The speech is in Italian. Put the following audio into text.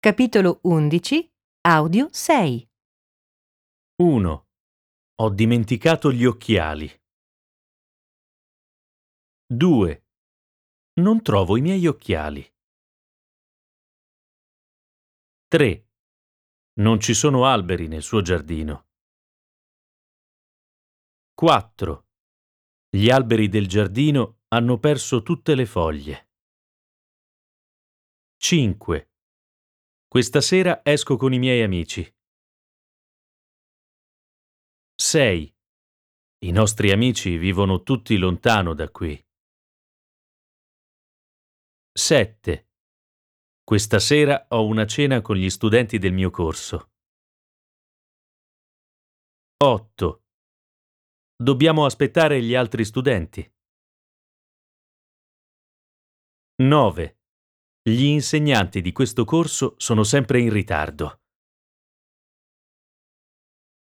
Capitolo 11, Audio 6. 1. Ho dimenticato gli occhiali. 2. Non trovo i miei occhiali. 3. Non ci sono alberi nel suo giardino. 4. Gli alberi del giardino hanno perso tutte le foglie. 5. Questa sera esco con i miei amici. 6. I nostri amici vivono tutti lontano da qui. 7. Questa sera ho una cena con gli studenti del mio corso. 8. Dobbiamo aspettare gli altri studenti. 9. Gli insegnanti di questo corso sono sempre in ritardo.